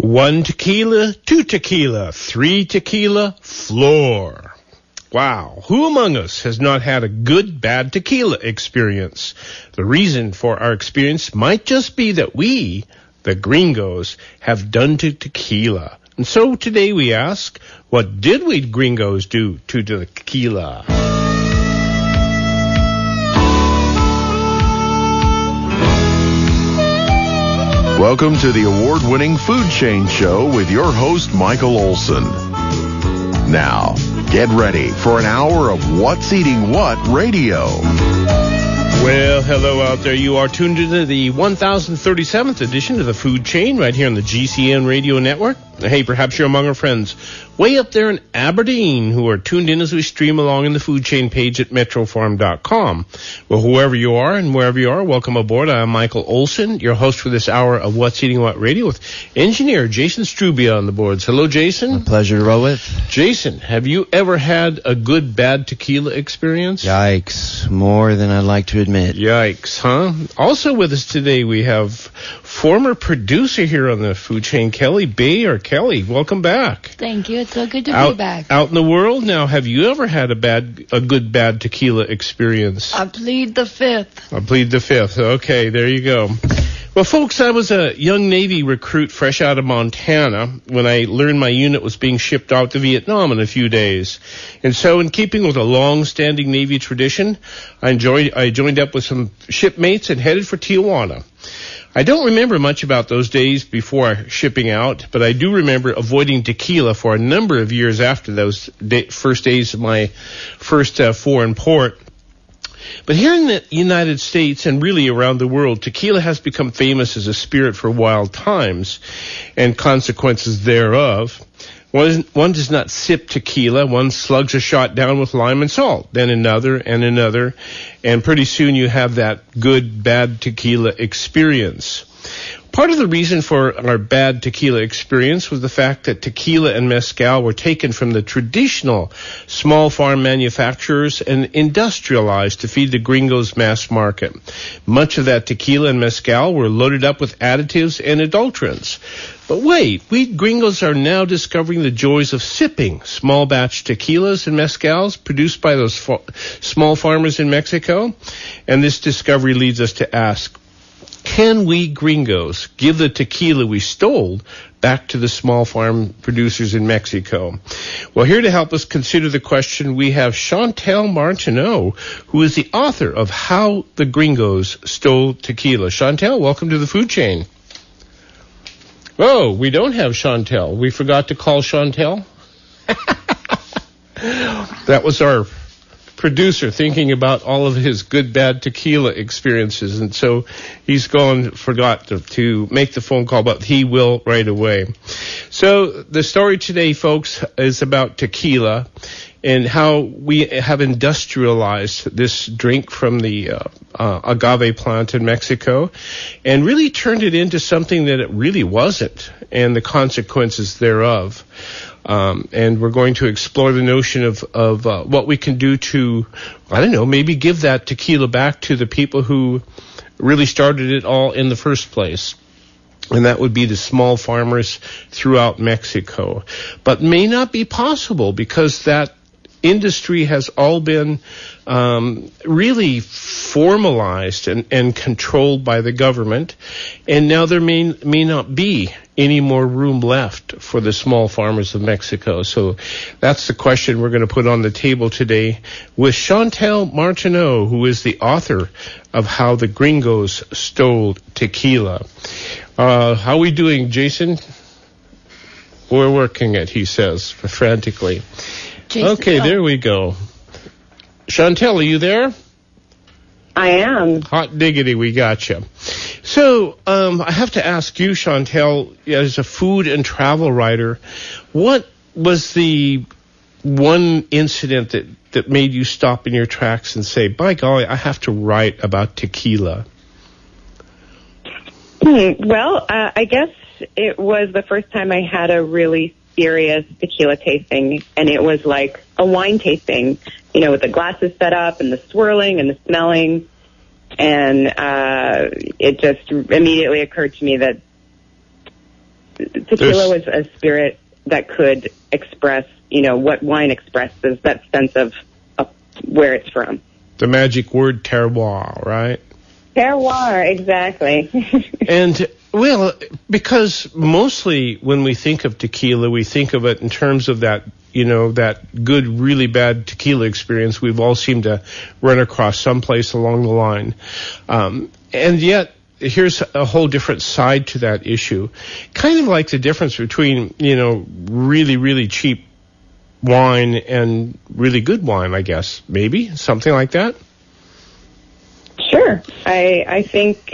1 tequila, 2 tequila, 3 tequila, floor. Wow, who among us has not had a good, bad tequila experience? The reason for our experience might just be that we, the gringos, have done to tequila. And so today we ask, what did we gringos do to the tequila? Welcome to the award-winning Food Chain Show with your host, Michael Olson. Now, get ready for an hour of What's Eating What Radio. Well, hello out there. You are tuned into the 1037th edition of the Food Chain right here on the GCN Radio Network. Hey, perhaps you're among our friends way up there in Aberdeen who are tuned in as we stream along in the Food Chain page at metrofarm.com. Well, whoever you are and wherever you are, welcome aboard. I'm Michael Olson, your host for this hour of What's Eating What Radio with engineer Jason Strubia on the boards. Hello, Jason. A pleasure to roll with. Jason, have you ever had a good, bad tequila experience? Yikes. More than I'd like to admit. Yikes, huh? Also with us today, we have former producer here on the Food Chain, Kelly Bayer. Kelly, welcome back. Thank you. It's so good to be back. Out in the world now, have you ever had a good, bad tequila experience? I plead the fifth. Okay, there you go. Well, folks, I was a young Navy recruit fresh out of Montana when I learned my unit was being shipped out to Vietnam in a few days. And so in keeping with a long-standing Navy tradition, I joined up with some shipmates and headed for Tijuana. I don't remember much about those days before shipping out, but I do remember avoiding tequila for a number of years after those first days of my first foreign port. But here in the United States and really around the world, tequila has become famous as a spirit for wild times and consequences thereof. One does not sip tequila. One slugs a shot down with lime and salt, then another and another, and pretty soon you have that good, bad tequila experience. Part of the reason for our bad tequila experience was the fact that tequila and mezcal were taken from the traditional small farm manufacturers and industrialized to feed the gringos' mass market. Much of that tequila and mezcal were loaded up with additives and adulterants. But wait, we gringos are now discovering the joys of sipping small batch tequilas and mezcals produced by those small farmers in Mexico. And this discovery leads us to ask, can we gringos give the tequila we stole back to the small farm producers in Mexico? Well, here to help us consider the question, we have Chantel Martineau, who is the author of How the Gringos Stole Tequila. Chantel, welcome to the Food Chain. Oh, we don't have Chantel. We forgot to call Chantel. That was our producer thinking about all of his good, bad tequila experiences. And so he's forgot to make the phone call, but he will right away. So the story today, folks, is about tequila and how we have industrialized this drink from the agave plant in Mexico and really turned it into something that it really wasn't and the consequences thereof. And we're going to explore the notion of what we can do to, maybe give that tequila back to the people who really started it all in the first place. And that would be the small farmers throughout Mexico. But may not be possible because that industry has all been really formalized and controlled by the government, and now there may not be any more room left for the small farmers of Mexico. So that's the question we're going to put on the table today with Chantel Martineau, who is the author of How the Gringos Stole Tequila. How are we doing, Jason? We're working it, he says, frantically. Jason, okay, there we go. Chantel, are you there? I am. Hot diggity, we got you. So, I have to ask you, Chantel, as a food and travel writer, what was the one incident that made you stop in your tracks and say, by golly, I have to write about tequila? Well, I guess it was the first time I had a really serious tequila tasting, and it was like a wine tasting, with the glasses set up and the swirling and the smelling. And it just immediately occurred to me that tequila was a spirit that could express, what wine expresses, that sense of where it's from. The magic word terroir, right? Terroir, exactly. And, well, because mostly when we think of tequila, we think of it in terms of that, that good, really bad tequila experience we've all seemed to run across someplace along the line. And yet, here's a whole different side to that issue. Kind of like the difference between, really, really cheap wine and really good wine, I guess. Maybe something like that. Sure. I think,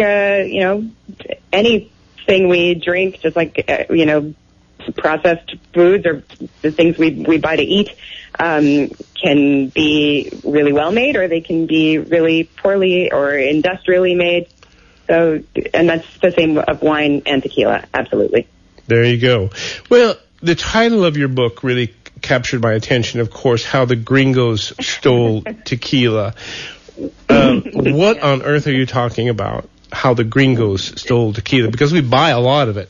anything we drink, just like, processed foods or the things we buy to eat, can be really well made, or they can be really poorly or industrially made. So, and that's the same of wine and tequila. Absolutely. There you go. Well, the title of your book really captured my attention, of course, How the Gringos Stole Tequila. What on earth are you talking about? How the Gringos stole tequila? Because we buy a lot of it.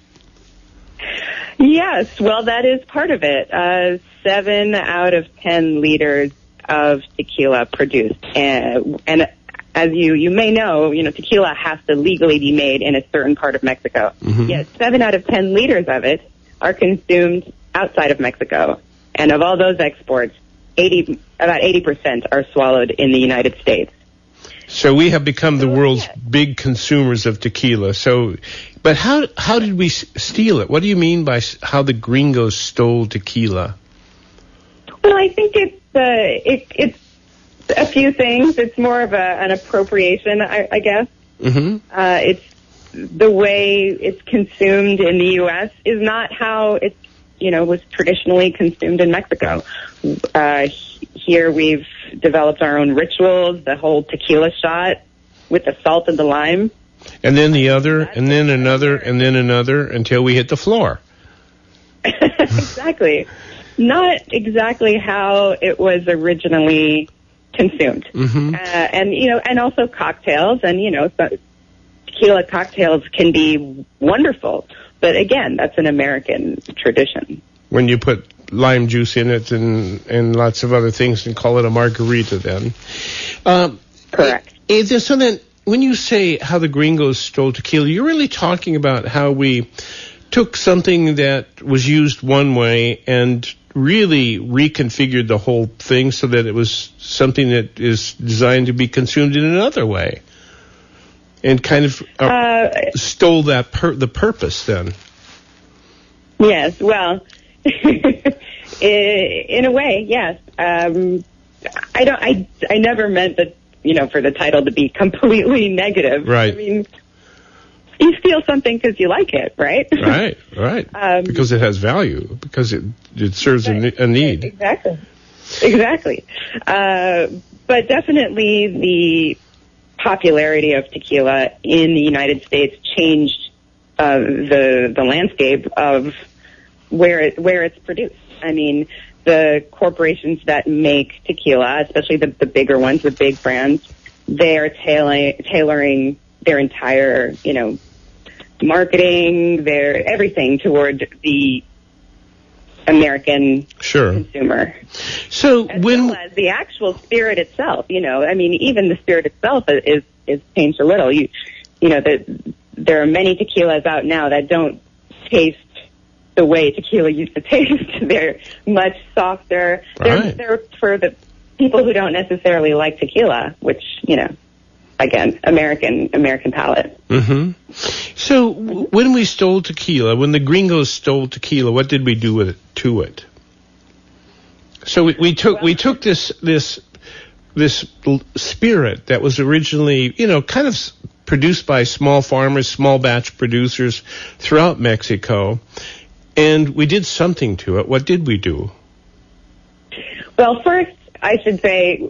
Yes, well, that is part of it. 7 out of 10 liters of tequila produced. And as you may know, tequila has to legally be made in a certain part of Mexico. Mm-hmm. Yet 7 out of 10 liters of it are consumed outside of Mexico. And of all those exports, about 80% are swallowed in the United States. So we have become the world's big consumers of tequila. But how did we steal it? What do you mean by how the Gringos stole tequila? Well, I think it's a few things. It's more of an appropriation, I guess. Mm-hmm. It's the way it's consumed in the U.S. is not how it was traditionally consumed in Mexico. Here we've developed our own rituals, the whole tequila shot with the salt and the lime. And then the other, and then another, and then another, until we hit the floor. Exactly. Not exactly how it was originally consumed. Mm-hmm. And also cocktails, and, tequila cocktails can be wonderful. But again, that's an American tradition. When you put lime juice in it and lots of other things and call it a margarita then. Correct. So then, when you say how the Gringos stole tequila, you're really talking about how we took something that was used one way and really reconfigured the whole thing so that it was something that is designed to be consumed in another way. And kind of stole that the purpose then. Yes, well, in a way, yes. I never meant that, for the title to be completely negative. Right. I mean, you steal something because you like it, right? Right. Because it has value, because it serves a need. Exactly. But definitely the popularity of tequila in the United States changed the landscape of where it's produced. I mean, the corporations that make tequila, especially the bigger ones, the big brands, they are tailoring their entire, marketing, their everything toward the American consumer. So as well as the actual spirit itself, even the spirit itself is changed a little. There are many tequilas out now that don't taste the way tequila used to taste. They're much softer. Right. They're for the people who don't necessarily like tequila, which, again, American palate. Mm-hmm. So when we stole tequila, when the Gringos stole tequila, what did we do to it? So we took this spirit that was originally, kind of produced by small farmers, small batch producers throughout Mexico, and we did something to it. What did we do? Well, first, I should say,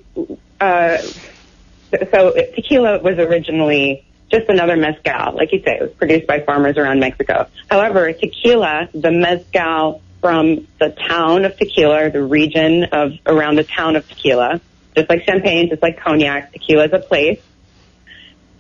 so tequila was originally just another mezcal. Like you say, it was produced by farmers around Mexico. However, tequila, the mezcal from the town of Tequila, or the region of around the town of Tequila, just like champagne, just like cognac, tequila is a place.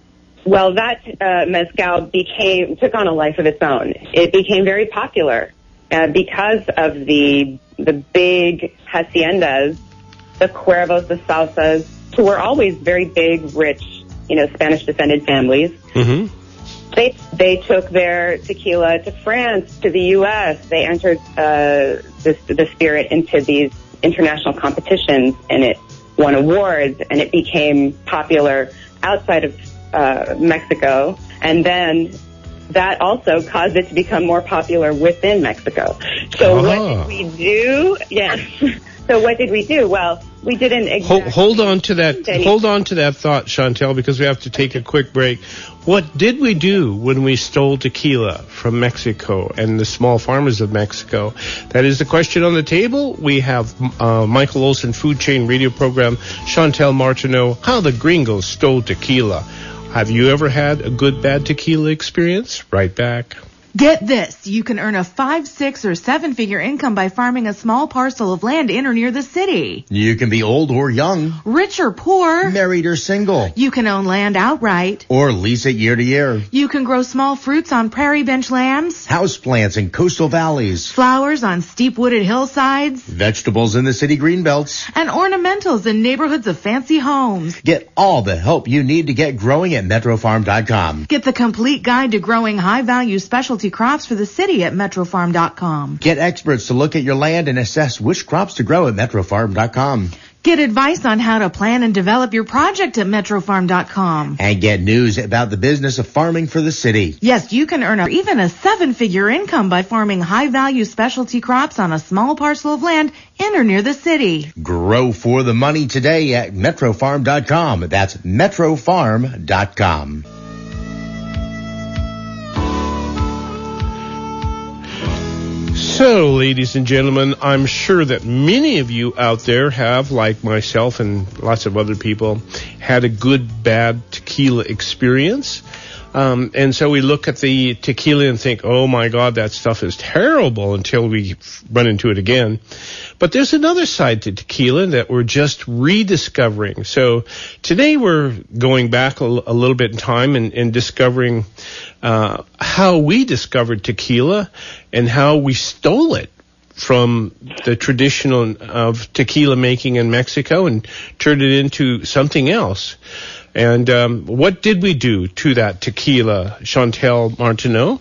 Well, that mezcal took on a life of its own. It became very popular because of the big haciendas, the Cuervos, the Salsas, who were always very big, rich, Spanish-descended families. Mm-hmm. They took their tequila to France, to the U.S. They entered the spirit into these international competitions, and it won awards, and it became popular outside of Mexico, and then that also caused it to become more popular within Mexico. So what did we do? Yes. So what did we do? Well, we didn't exactly... Hold on to that thought, Chantel, because we have to take a quick break. What did we do when we stole tequila from Mexico and the small farmers of Mexico? That is the question on the table. We have Michael Olson Food Chain Radio Program, Chantel Martineau, How the Gringos Stole Tequila. Have you ever had a good, bad tequila experience? Right back. Get this. You can earn a 5, 6, or 7-figure income by farming a small parcel of land in or near the city. You can be old or young. Rich or poor. Married or single. You can own land outright. Or lease it year to year. You can grow small fruits on prairie bench lands. Houseplants in coastal valleys. Flowers on steep wooded hillsides. Vegetables in the city greenbelts. And ornamentals in neighborhoods of fancy homes. Get all the help you need to get growing at MetroFarm.com. Get the complete guide to growing high-value specialty crops for the city at MetroFarm.com. Get experts to look at your land and assess which crops to grow at MetroFarm.com. Get advice on how to plan and develop your project at MetroFarm.com. And get news about the business of farming for the city. Yes, you can earn even a 7-figure income by farming high-value specialty crops on a small parcel of land in or near the city. Grow for the money today at MetroFarm.com. That's MetroFarm.com. So, ladies and gentlemen, I'm sure that many of you out there have, like myself and lots of other people, had a good, bad tequila experience. And so we look at the tequila and think, oh my God, that stuff is terrible, until we run into it again. But there's another side to tequila that we're just rediscovering. So today we're going back a little bit in time and discovering how we discovered tequila and how we stole it from the traditional of tequila making in Mexico and turned it into something else. And what did we do to that tequila, Chantel Martineau?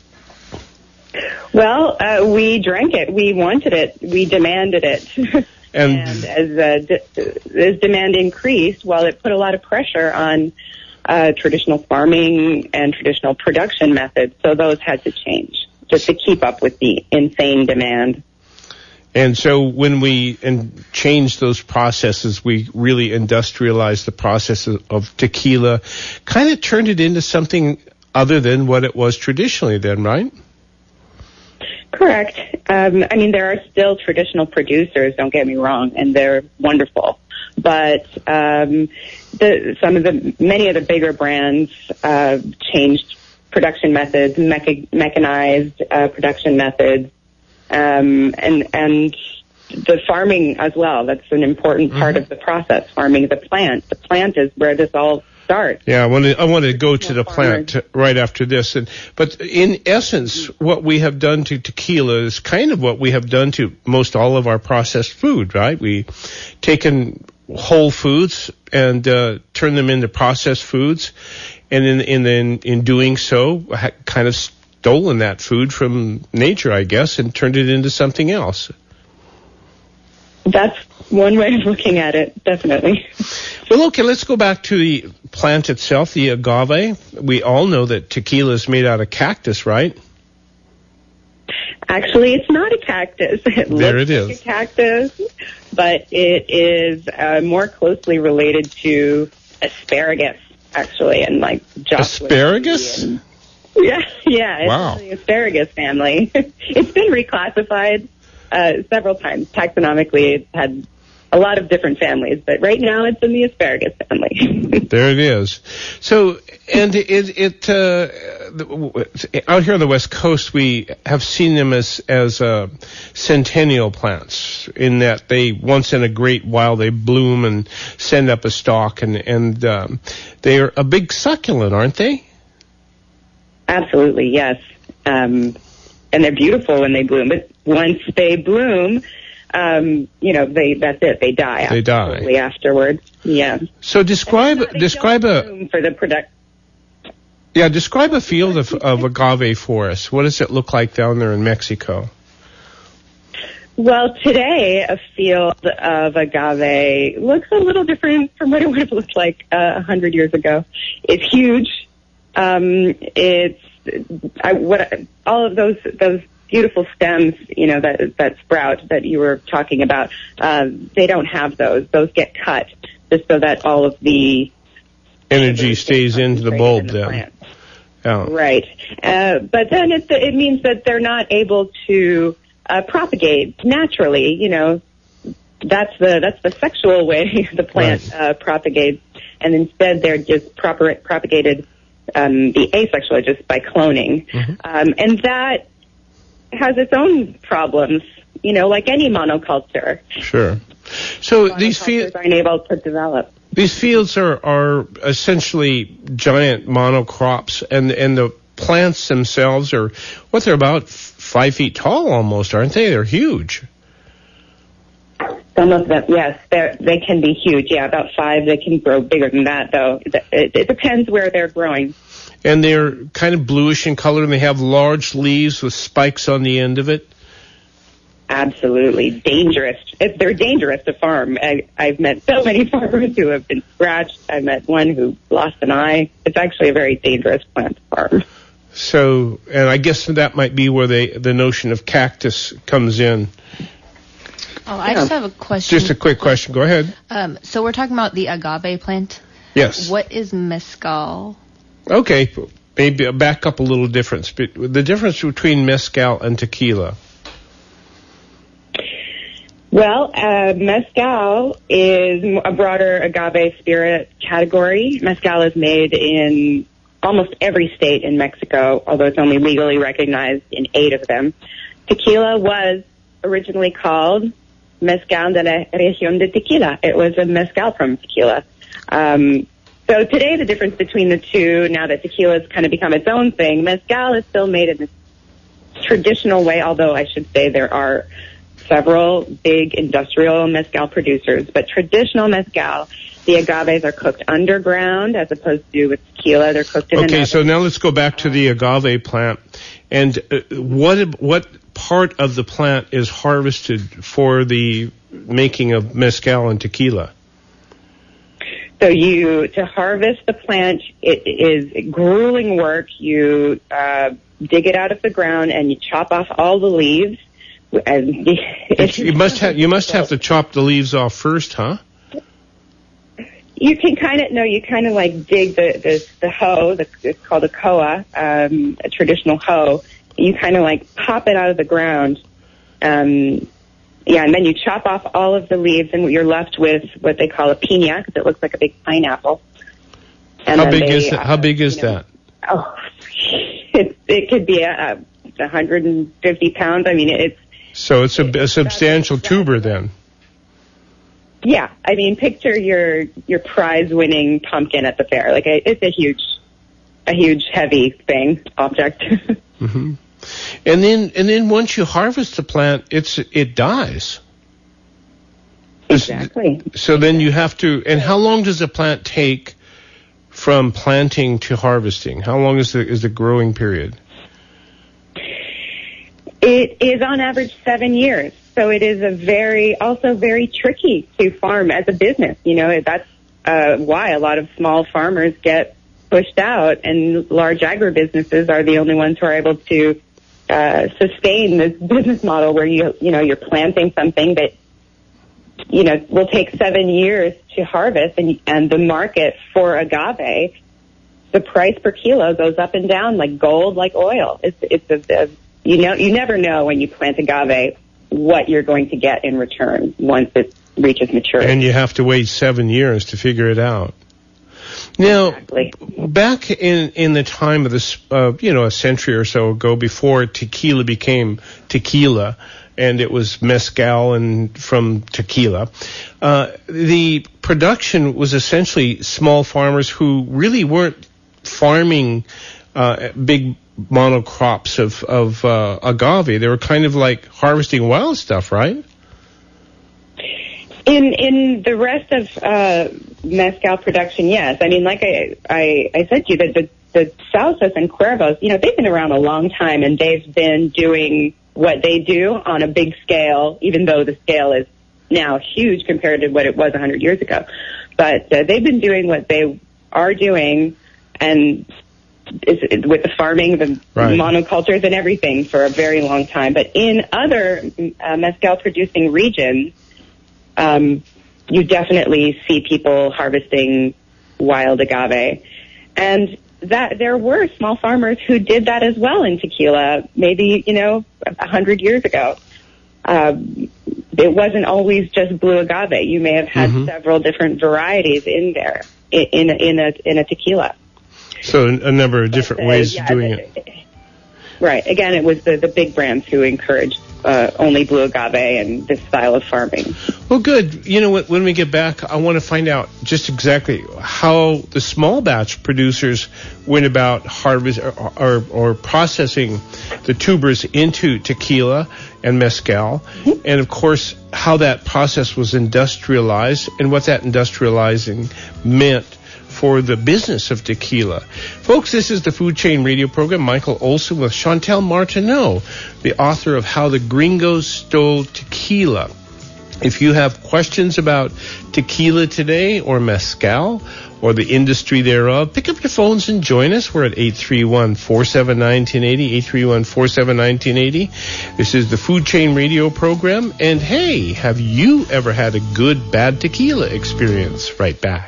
Well, we drank it. We wanted it. We demanded it. And as demand increased, well, it put a lot of pressure on traditional farming and traditional production methods. So those had to change just to keep up with the insane demand. And so when we changed those processes, we really industrialized the process of tequila, kind of turned it into something other than what it was traditionally then, right? Correct. I mean, there are still traditional producers, don't get me wrong, and they're wonderful. But many of the bigger brands changed production methods, mechanized production methods, and the farming as well. That's an important part of the process, farming the plant. The plant is where this all starts. Yeah, I want to go to the plant right after this. But in essence, what we have done to tequila is kind of what we have done to most all of our processed food, right? We taken whole foods and turn them into processed foods, and in doing so, kind of stolen that food from nature, I guess, and turned it into something else. That's one way of looking at it, definitely. Well, okay, let's go back to the plant itself, the agave. We all know that tequila is made out of cactus, right? Actually, it's not a cactus. It looks like a cactus, but it is more closely related to asparagus, actually, and like asparagus. Yeah. Wow. It's the asparagus family. It's been reclassified several times. Taxonomically, it's had a lot of different families, but right now it's in the asparagus family. There it is. So, and out here on the West Coast, we have seen them as centennial plants, in that they once in a great while they bloom and send up a stalk, and they're a big succulent, aren't they? Absolutely, yes. And they're beautiful when they bloom, but once they bloom, that's it. They die. They die afterwards. Yeah. So describe a for the product. Yeah, describe a field of agave for us. What does it look like down there in Mexico? Well, today a field of agave looks a little different from what it would have looked like 100 years ago. It's huge. All of those beautiful stems, that sprout that you were talking about, they don't have those. Those get cut just so that all of the energy stays into the bulb then. Oh. Right. But then it means that they're not able to propagate naturally. That's the sexual way the plant propagates, and instead they're just propagated the asexual, just by cloning. Mm-hmm. And that has its own problems, like any monoculture. Sure. So these fields aren't able to develop. These fields are essentially giant monocrops, and the plants themselves are they're about 5 feet tall almost, aren't they? They're huge. Some of them, yes, they can be huge. Yeah, about 5. They can grow bigger than that, though. It depends where they're growing. And they're kind of bluish in color, and they have large leaves with spikes on the end of it. Absolutely dangerous. They're dangerous to farm. I've met so many farmers who have been scratched. I met one who lost an eye. It's actually a very dangerous plant to farm. So, and I guess that might be where the notion of cactus comes in. Oh, I just have a question. Just a quick question. Go ahead. So we're talking about the agave plant. Yes. What is mezcal? Okay, maybe back up a little difference. The difference between mezcal and tequila. Well, mezcal is a broader agave spirit category. Mezcal is made in almost every state in Mexico, although it's only legally recognized in 8 of them. Tequila was originally called Mezcal de la Región de Tequila. It was a mezcal from tequila. So today the difference between the two, now that tequila has kind of become its own thing, mezcal is still made in this traditional way, although I should say there are several big industrial mezcal producers. But traditional mezcal, the agaves are cooked underground as opposed to with tequila. They're cooked in Okay, so now let's go back to the agave plant. And what part of the plant is harvested for the making of mezcal and tequila? So to harvest the plant, it is grueling work. You dig it out of the ground and you chop off all the leaves. You must have to chop the leaves off first, huh? You can kind of dig the hoe. It's called a koa, a traditional hoe. You kind of pop it out of the ground. And then you chop off all of the leaves, and you're left with what they call a piña, because it looks like a big pineapple. And How big is that? Oh, it could be 150 pounds. I mean, it's. So it's a substantial tuber then. Yeah, I mean, picture your prize-winning pumpkin at the fair. It's a huge, heavy object. Mm-hmm. And then once you harvest the plant, it dies. Exactly. So then you have to. And how long does a plant take from planting to harvesting? How long is the growing period? It is on average 7 years. So it is also very tricky to farm as a business. That's why a lot of small farmers get pushed out, and large agribusinesses are the only ones who are able to sustain this business model where you're planting something that will take 7 years to harvest, and the market for agave, the price per kilo goes up and down like gold, like oil. You never know when you plant agave what you're going to get in return once it's reaches maturity. And you have to wait 7 years to figure it out. Now, Exactly. back in the time of this, a century or so ago, before tequila became tequila, and it was mezcal and from tequila, the production was essentially small farmers who really weren't farming big monocrops of agave. They were kind of like harvesting wild stuff, right? In the rest of mezcal production, yes. I mean, like I said to you, that the Sausas and Cuervos, they've been around a long time, and they've been doing what they do on a big scale, even though the scale is now huge compared to what it was 100 years ago. But they've been doing what they are doing, and with the farming, the monocultures and everything for a very long time. But in other mezcal-producing regions, you definitely see people harvesting wild agave. And that there were small farmers who did that as well in tequila, maybe, 100 years ago. It wasn't always just blue agave. You may have had several different varieties in there in a tequila. So a number of different ways of doing it. Right. Again, it was the big brands who encouraged only blue agave and this style of farming. Well, good. You know what? When we get back, I want to find out just exactly how the small batch producers went about harvest or processing the tubers into tequila and mezcal, and of course how that process was industrialized and what that industrializing meant for the business of tequila. Folks, this is the Food Chain Radio program. Michael Olson with Chantel Martineau, the author of How the Gringos Stole Tequila. If you have questions about tequila today or mezcal or the industry thereof, pick up your phones and join us. We're at 831-479-1080, 831-479-1080. This is the Food Chain Radio program. And hey, have you ever had a good, bad tequila experience? Right back.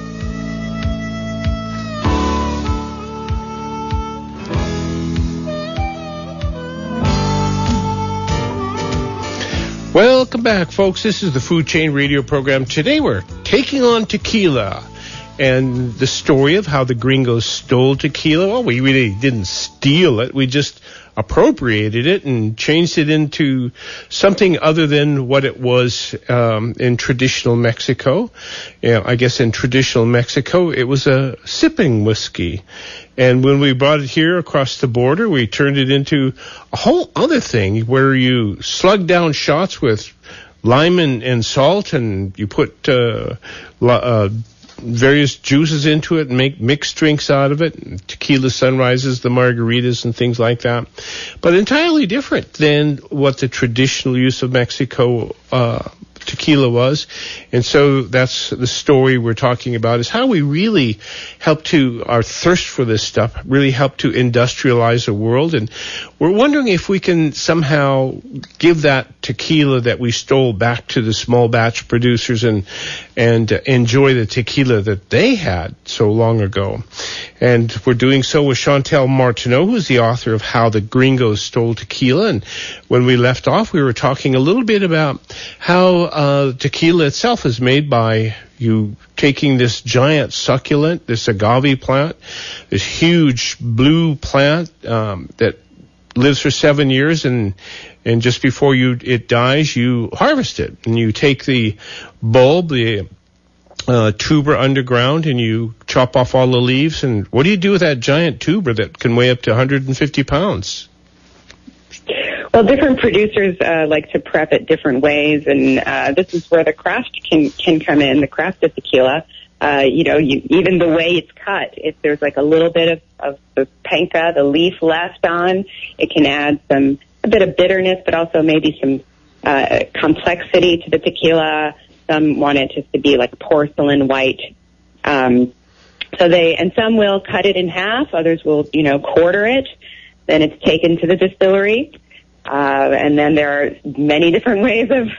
Welcome back, folks. This is the Food Chain Radio program. Today we're taking on tequila and the story of how the gringos stole tequila. Well, we really didn't steal it. We just appropriated it and changed it into something other than what it was in traditional Mexico. I guess in traditional Mexico, it was a sipping whiskey. And when we brought it here across the border, we turned it into a whole other thing where you slug down shots with lime and salt, and you put various juices into it and make mixed drinks out of it, tequila sunrises, the margaritas and things like that. But entirely different than what the traditional use of Mexico tequila was. And so that's the story we're talking about, is how we really help to, our thirst for this stuff really help to industrialize the world. And we're wondering if we can somehow give that tequila that we stole back to the small batch producers and enjoy the tequila that they had so long ago. And we're doing so with Chantel Martineau, who's the author of How the Gringos Stole Tequila. And when we left off, we were talking a little bit about how tequila itself is made by you taking this giant succulent, this agave plant, this huge blue plant that lives for 7 years, and just before it dies, you harvest it. And you take the bulb, the tuber underground, and you chop off all the leaves. And what do you do with that giant tuber that can weigh up to 150 pounds? Well, different producers like to prep it different ways, and this is where the craft can come in, the craft of tequila. Even the way it's cut, if there's like a little bit of the panca, the leaf left on, it can add a bit of bitterness, but also maybe some complexity to the tequila. Some want it just to be like porcelain white. Some will cut it in half, others will, quarter it. Then it's taken to the distillery. And then there are many different ways of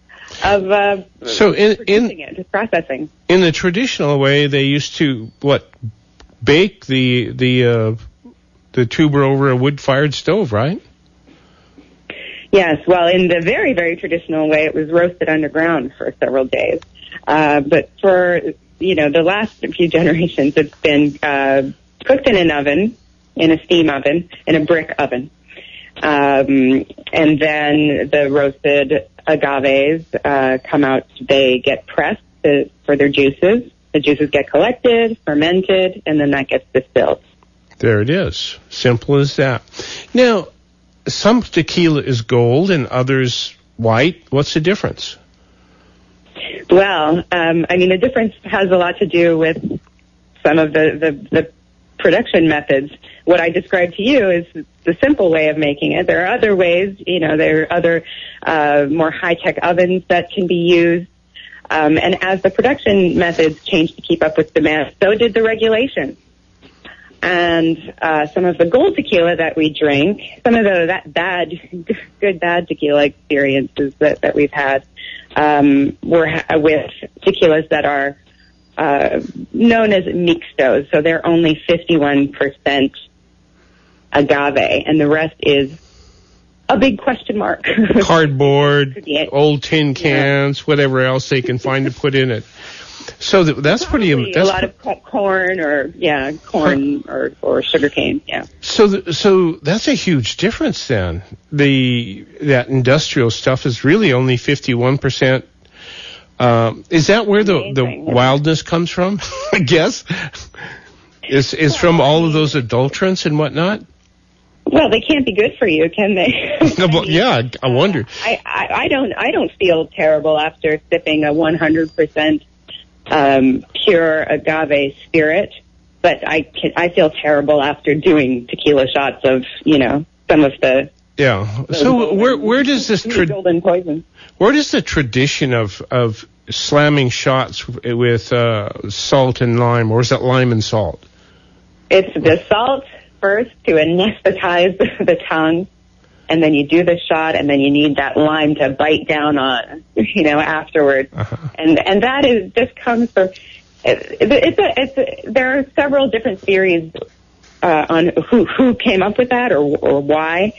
processing. In the traditional way, they used to bake the tuber over a wood-fired stove, right? Yes, well, in the very, very traditional way, it was roasted underground for several days. But for, the last few generations, it's been cooked in an oven, in a steam oven, in a brick oven. And then the roasted agaves come out, they get pressed for their juices. The juices get collected, fermented, and then that gets distilled. There it is. Simple as that. Now, some tequila is gold and others white. What's the difference? Well, the difference has a lot to do with some of the production methods. What I described to you is the simple way of making it. There are other ways, there are other more high-tech ovens that can be used. And as the production methods changed to keep up with demand, so did the regulations. And some of the gold tequila that we drink, some of good bad tequila experiences that we've had, were with tequilas that are known as mixtos. So they're only 51% agave, and the rest is a big question mark. Cardboard, old tin cans, whatever else they can find to put in it. So that's probably pretty. That's a lot of corn or sugarcane. Yeah. So that's a huge difference then. That industrial stuff is really only 51%. Is that where the wildness comes from? I guess is from all of those adulterants and whatnot. Well, they can't be good for you, can they? Yeah, I wonder. I don't feel terrible after sipping a 100% pure agave spirit, but I feel terrible after doing tequila shots of some of the. Yeah. So where does this golden poison? Where does the tradition of slamming shots with salt and lime, or is that lime and salt? It's the salt first to anesthetize the tongue, and then you do the shot, and then you need that lime to bite down on, afterwards. Uh-huh. And that just comes from. There are several different theories on who came up with that or why,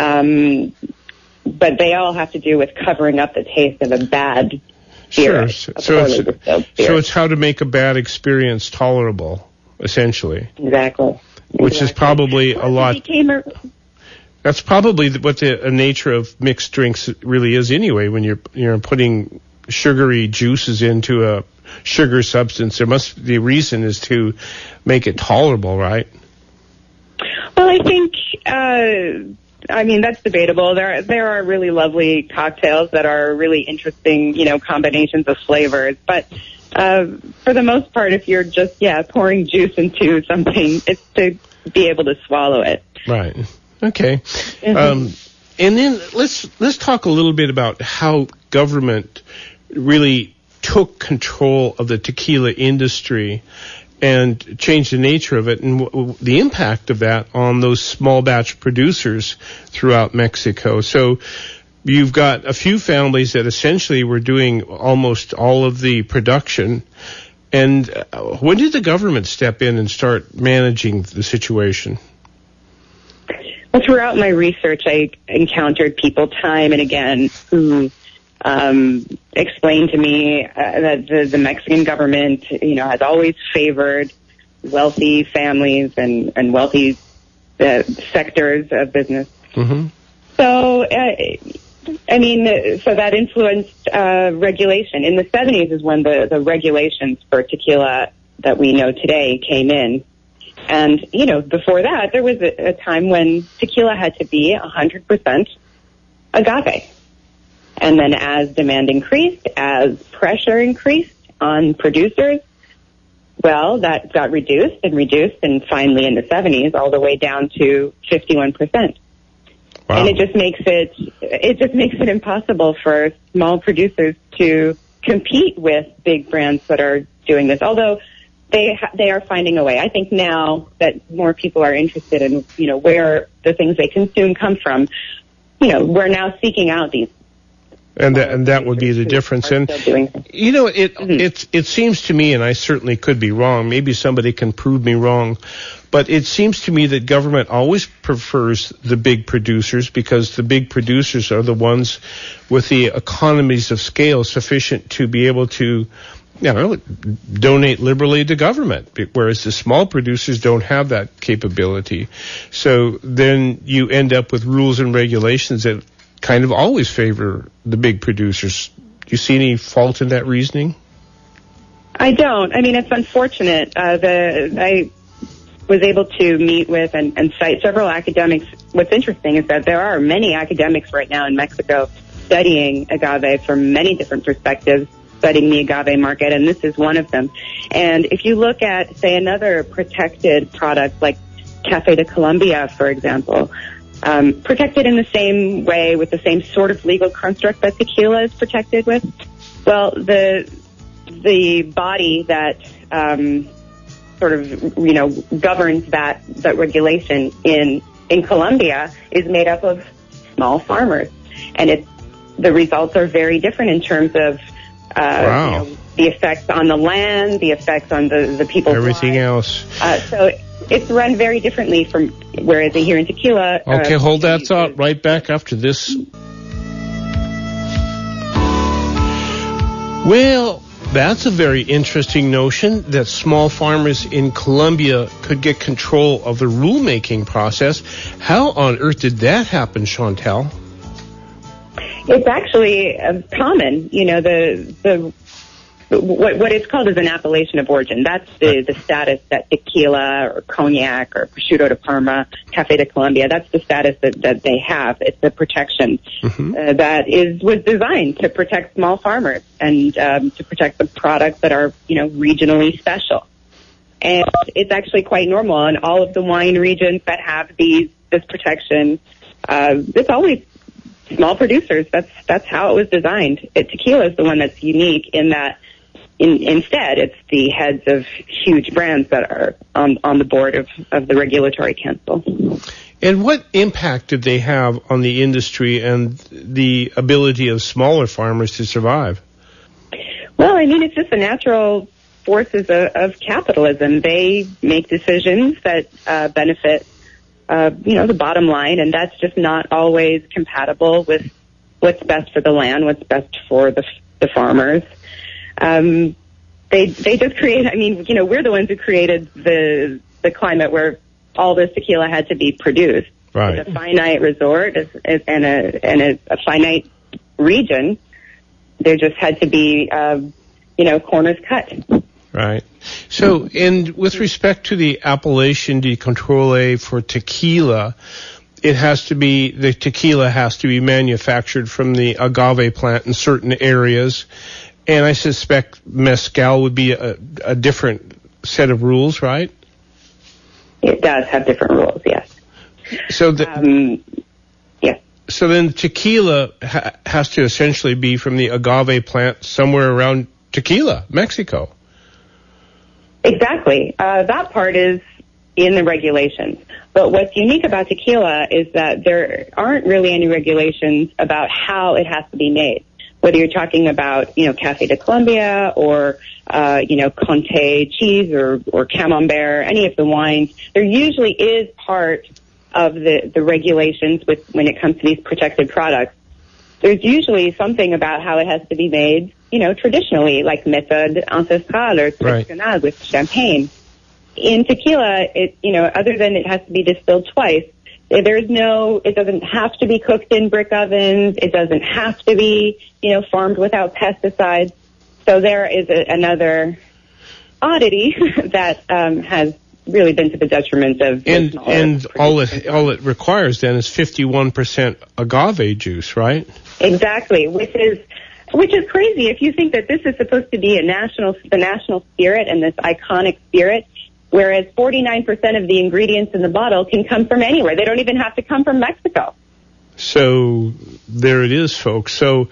but they all have to do with covering up the taste of a bad spirit. Sure. So it's how to make a bad experience tolerable, essentially. Exactly. Which is probably a lot. That's probably what the nature of mixed drinks really is anyway. When you're putting sugary juices into a sugar substance, the reason is to make it tolerable, right? Well, I think, that's debatable. There are really lovely cocktails that are really interesting, combinations of flavors. But for the most part, if you're just, pouring juice into something, it's to be able to swallow it. Right. Okay. Mm-hmm. And then let's talk a little bit about how government really took control of the tequila industry and changed the nature of it and the impact of that on those small batch producers throughout Mexico. So you've got a few families that essentially were doing almost all of the production. And when did the government step in and start managing the situation? Well, throughout my research, I encountered people time and again who explained to me that the Mexican government, has always favored wealthy families and wealthy sectors of business. Mm-hmm. So, so that influenced regulation. In the 70s is when the regulations for tequila that we know today came in. And, before that, there was a time when tequila had to be 100% agave. And then as demand increased, as pressure increased on producers, well, that got reduced, and finally in the 70s, all the way down to 51%. Wow. And it just makes it impossible for small producers to compete with big brands that are doing this. Although they are finding a way. I think now that more people are interested in, where the things they consume come from, we're now seeking out these And that would be the difference. And you know, it seems to me, and I certainly could be wrong. Maybe somebody can prove me wrong, but it seems to me that government always prefers the big producers because the big producers are the ones with the economies of scale sufficient to be able to, donate liberally to government, whereas the small producers don't have that capability. So then you end up with rules and regulations that kind of always favor the big producers. Do you see any fault in that reasoning? I don't. I mean, it's unfortunate. I was able to meet with and cite several academics. What's interesting is that there are many academics right now in Mexico studying agave from many different perspectives, studying the agave market, and this is one of them. And if you look at, say, another protected product like Café de Colombia, for example, protected in the same way with the same sort of legal construct that tequila is protected with. Well, the body that sort of governs that regulation in Colombia is made up of small farmers, and the results are very different in terms of the effects on the land, the effects on the people's everything lives. Else. So it's run very differently from whereas here in tequila. Okay, hold that thought right back after this. Well, that's a very interesting notion that small farmers in Colombia could get control of the rulemaking process. How on earth did that happen, Chantal? It's actually common. What it's called is an appellation of origin. That's the status that tequila or cognac or prosciutto de Parma, Café de Colombia, that's the status that they have. It's a protection that was designed to protect small farmers and to protect the products that are, regionally special. And it's actually quite normal in all of the wine regions that have this protection. It's always small producers. That's how it was designed. Tequila is the one that's unique in that instead it's the heads of huge brands that are on the board of the regulatory council. And what impact did they have on the industry and the ability of smaller farmers to survive? Well, I mean, it's just the natural forces of capitalism. They make decisions that benefit the bottom line, and that's just not always compatible with what's best for the land, what's best for the farmers. They just create, we're the ones who created the climate where all this tequila had to be produced. Right. It's a finite resort and a finite region. There just had to be, corners cut. Right. So, and with respect to the appellation de controle for tequila, the tequila has to be manufactured from the agave plant in certain areas. And I suspect mezcal would be a different set of rules, right? It does have different rules, yes. So yes. So then tequila has to essentially be from the agave plant somewhere around Tequila, Mexico. Exactly. That part is in the regulations. But what's unique about tequila is that there aren't really any regulations about how it has to be made. Whether you're talking about, Café de Colombia or, Conte cheese or Camembert, any of the wines, there usually is part of the regulations when it comes to these protected products. There's usually something about how it has to be made, traditionally, like méthode ancestrale or traditionnelle with champagne. In tequila, other than it has to be distilled twice, it doesn't have to be cooked in brick ovens. It doesn't have to be, farmed without pesticides. So there is another oddity that has really been to the detriment of and all it requires then is 51% agave juice, right? Exactly, which is crazy if you think that this is supposed to be the national spirit and this iconic spirit. Whereas 49% of the ingredients in the bottle can come from anywhere. They don't even have to come from Mexico. So there it is, folks. So,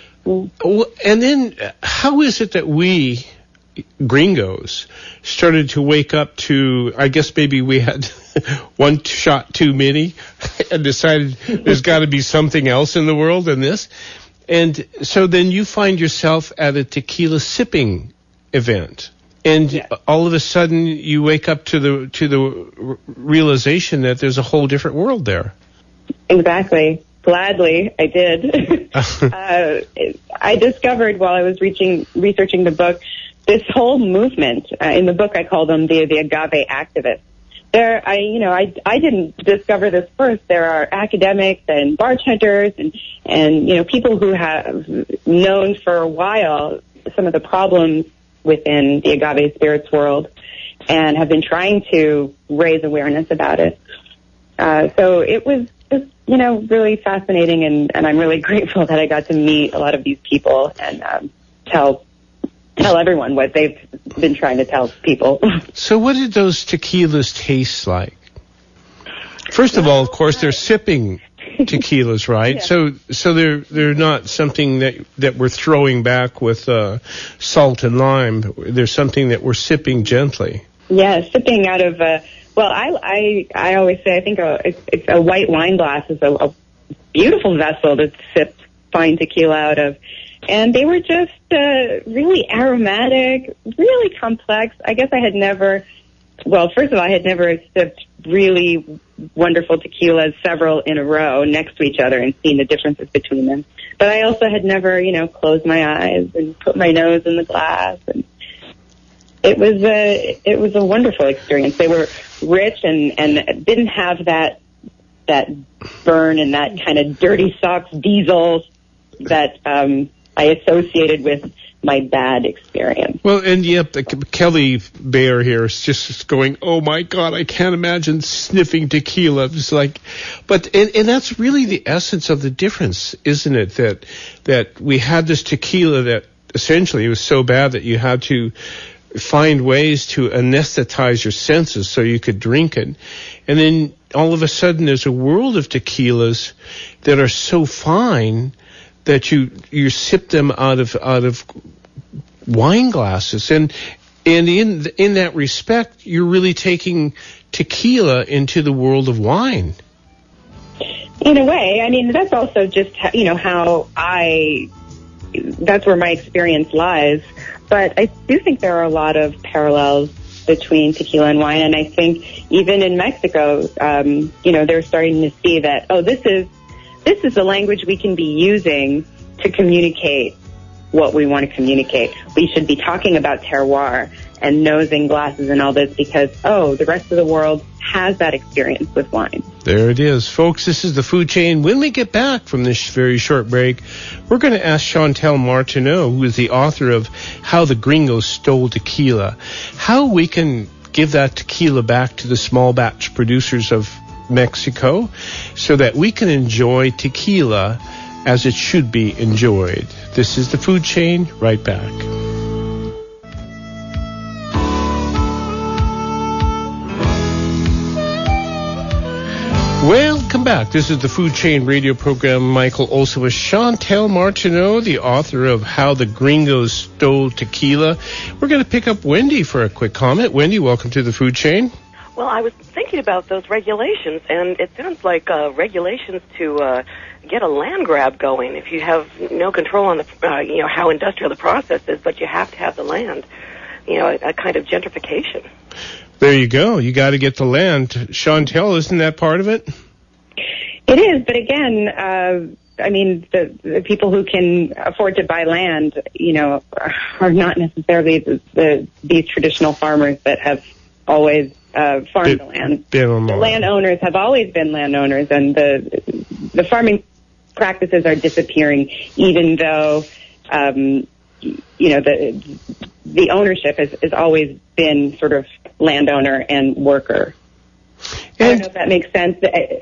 and then how is it that we gringos started to wake up to, I guess maybe we had one shot too many and decided there's got to be something else in the world than this? And so then you find yourself at a tequila sipping event. And all of a sudden you wake up to the realization that there's a whole different world there. Exactly. Gladly, I did. I discovered while I was researching the book, this whole movement. In the book, I call them the agave activists. I didn't discover this first. There are academics and bartenders and people who have known for a while some of the problems within the agave spirits world and have been trying to raise awareness about it. So it was really fascinating, and I'm really grateful that I got to meet a lot of these people and tell everyone what they've been trying to tell people. So what did those tequilas taste like? First of all, of course, they're sipping tequilas, right? Yeah. So they're not something that we're throwing back with salt and lime. They're something that we're sipping gently. Yeah, sipping out of I always say I think it's a white wine glass is a beautiful vessel to sip fine tequila out of. And they were just really aromatic, really complex. I guess I had never sipped really wonderful tequilas, several in a row next to each other, and seen the differences between them. But I also had never, closed my eyes and put my nose in the glass. And it was a wonderful experience. They were rich and didn't have that burn and that kind of dirty socks diesel that I associated with my bad experience. Well, and Kelly Bayer here is just going, oh my God, I can't imagine sniffing tequila. It's like, and that's really the essence of the difference, isn't it? That we had this tequila that essentially was so bad that you had to find ways to anesthetize your senses so you could drink it. And then all of a sudden there's a world of tequilas that are so fine that you sip them out of wine glasses, and in that respect, you're really taking tequila into the world of wine. In a way, I mean, that's also just how that's where my experience lies. But I do think there are a lot of parallels between tequila and wine, and I think even in Mexico, they're starting to see that this is the language we can be using to communicate what we want to communicate. We should be talking about terroir and nosing glasses and all this because, the rest of the world has that experience with wine. There it is. Folks, this is The Food Chain. When we get back from this very short break, we're going to ask Chantal Martineau, who is the author of How the Gringos Stole Tequila, how we can give that tequila back to the small batch producers of Mexico so that we can enjoy tequila as it should be enjoyed. This is The Food Chain. Right back. Welcome back. This is the Food Chain radio program. Michael Olson with Chantal Martineau, the author of How the Gringos Stole Tequila. We're going to pick up Wendy for a quick comment. Wendy, welcome to the Food Chain. Well, I was thinking about those regulations, and it sounds like regulations to get a land grab going. If you have no control on the, how industrial the process is, but you have to have the land, a kind of gentrification. There you go. You got to get the land. Chantal, isn't that part of it? It is, but again, the people who can afford to buy land, are not necessarily these traditional farmers that have always farmed the land. The landowners have always been landowners, and the farming practices are disappearing, even though the ownership has always been sort of landowner and worker. I don't know if that makes sense.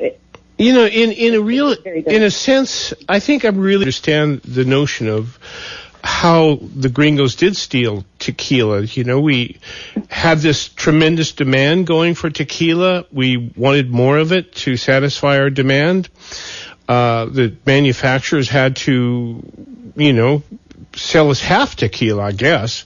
In a sense, I think I really understand the notion of how the gringos did steal tequila. We had this tremendous demand going for tequila. We wanted more of it to satisfy our demand. The manufacturers had to, sell us half tequila, I guess.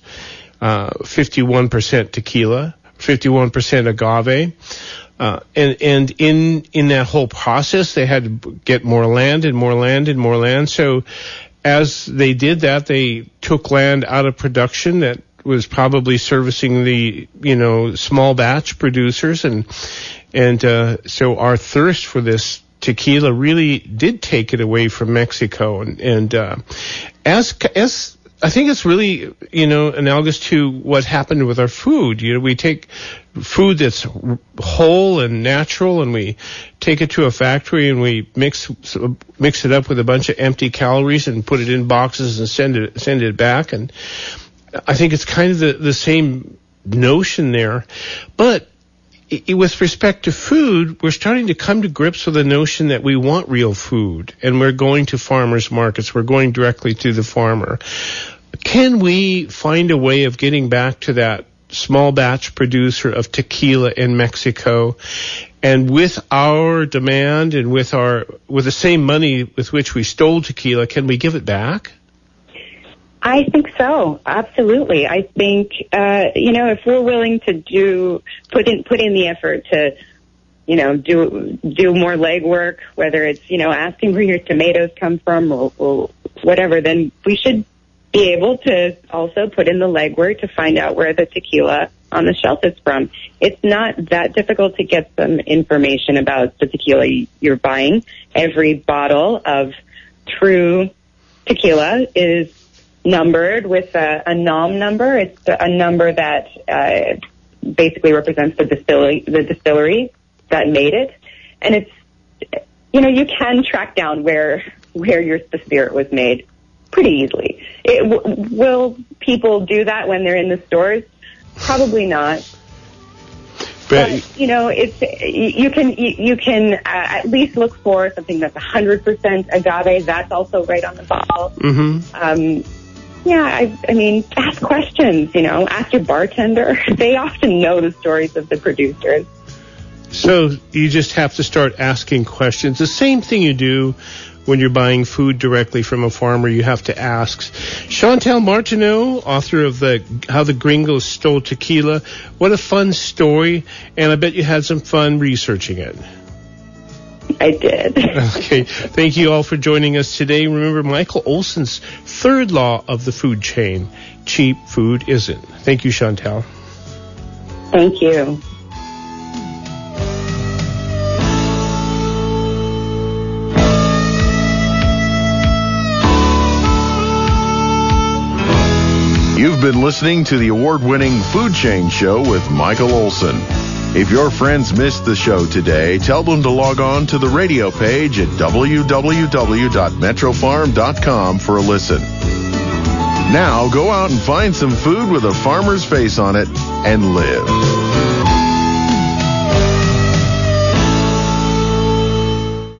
51% tequila, 51% agave. And in that whole process, they had to get more land and more land and more land. So as they did that, they took land out of production that was probably servicing the, small batch producers. And so our thirst for this tequila really did take it away from Mexico. And as I think it's really, analogous to what happened with our food. We take food that's whole and natural, and we take it to a factory and we mix it up with a bunch of empty calories and put it in boxes and send it back. And I think it's kind of the same notion there. But with respect to food, we're starting to come to grips with the notion that we want real food, and we're going to farmers markets. We're going directly to the farmer. Can we find a way of getting back to that small batch producer of tequila in Mexico, and with our demand and with the same money with which we stole tequila, can we give it back? I think so. Absolutely. I think, if we're willing to put in the effort to, do more legwork, whether it's, asking where your tomatoes come from or whatever, then we should be able to also put in the legwork to find out where the tequila on the shelf is from. It's not that difficult to get some information about the tequila you're buying. Every bottle of true tequila is numbered with a NOM number. It's a number that basically represents the distillery that made it. And it's, you can track down where the spirit was made pretty easily. Will people do that when they're in the stores? Probably not. But you can at least look for something that's 100% agave. That's also right on the bottle. Mm-hmm. I mean, ask questions. Ask your bartender. They often know the stories of the producers. So you just have to start asking questions. The same thing you do when you're buying food directly from a farmer. You have to ask. Chantal Martineau, author of How the Gringos Stole Tequila. What a fun story, and I bet you had some fun researching it. I did. Okay. Thank you all for joining us today. Remember Michael Olson's third law of the food chain. Cheap food isn't. Thank you, Chantal. Thank you. You've been listening to the award-winning Food Chain Show with Michael Olson. If your friends missed the show today, tell them to log on to the radio page at www.metrofarm.com for a listen. Now go out and find some food with a farmer's face on it and live.